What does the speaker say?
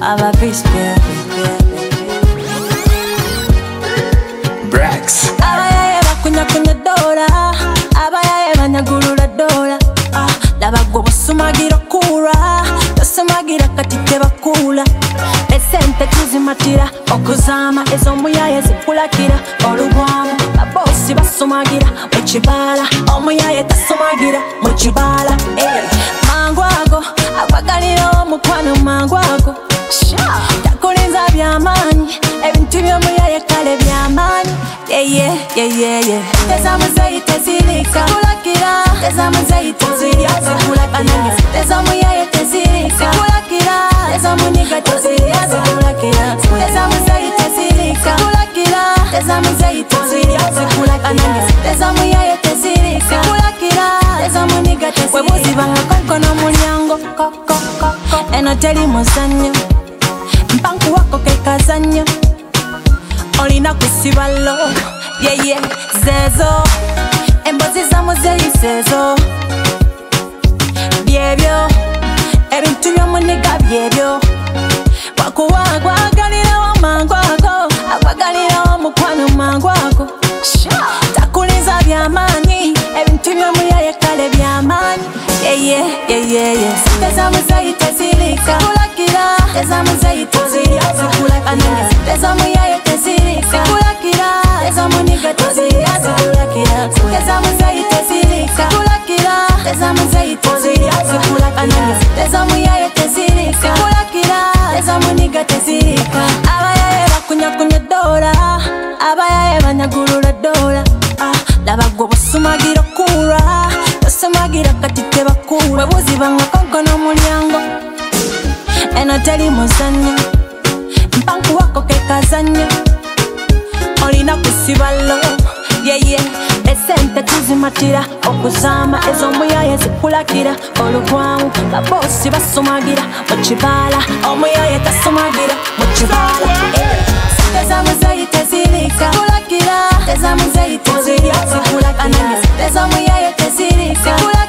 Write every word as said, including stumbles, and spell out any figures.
aba beast baby. Brax. Abayaye bakunya kunya dola, abayaye banyagulula dola. Ah, laba gwe busumagira kura, tosumagira kati tebakula. Esente tuzimatira okuzama ez'omuyaye zikulakira olubwamu. Babosi basumagira mu kibala, omuyaye tasumagira mu kibala. Hey. Mangu ago akwagalira omukwano mangu ago. Takulinza by'amaanyi ebintu by'omuyaye kale by'amaanyi. Yeah, yeah, yeah, yeah, yeah. Teza muzeyi tezirika kulakira, teza muzeyi tezirika kulakira, teza muyaye tezirika kulakira, teza muniga tezirika kulakira, teza muzeyi tezirika kulakira, teza muzeyi tezirika kulakira, teza muyaye tezirika kulakira, teza muniga tezirika. Webuziba kakono mulyango koko koko eno teri muzanyo mpanku wako kekazanyo olina kusibalo. Yeah, yeah, zezo embozi za muzeyi zezo byebyo ebintu by'omuniga byebyo wakuwa agwagalirawo mangu ago agwagalirawo mukwano mangu ago. Takulinza by'amaanyi ebintu by'omuyaye kale by'amaanyi. Yeah, yeah, yeah, yeah, yeah. Teza muzeyi tezirika kulakira, teza muzeyi tezirika kulakira, teza muyaye tezirika kulakira, teza muniga tezirika kulakira, teza muzeyi tezirika kulakira, teza muzeyi tezirika kulakira, teza muyaye tezirika kulakira, teza muniga tezirika. Abayaye bakunya kunya dola, abayaye banyagulula dola. Ah, laba gwe busumagira kura, tosumagira kati tebakula. Webuziba nga konkono mulyango eno teri muzanyo mpanku wako kekazanyo olina kusibalo. Yeah, yeah. Esente tuzimatira okuzama ez'omuyaye zikulakira olubwamu. Babosi basumagira mu kibala, omuyaye tasumagira mu kibala. Teza muzeyi tezirika kulakira, teza muzeyi tezirika kulakira, teza muyaye tezirika kulakira.